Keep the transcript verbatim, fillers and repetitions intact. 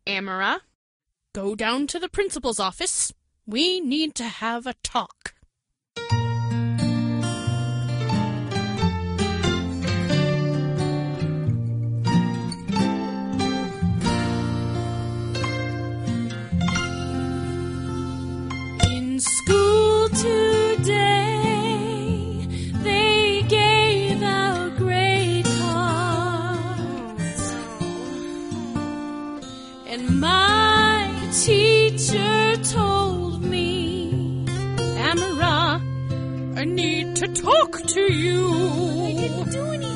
Amara, go down to the principal's office. We need to have a talk. In school today, they gave out grade cards, and my teacher told me, Amara, I need to talk to you.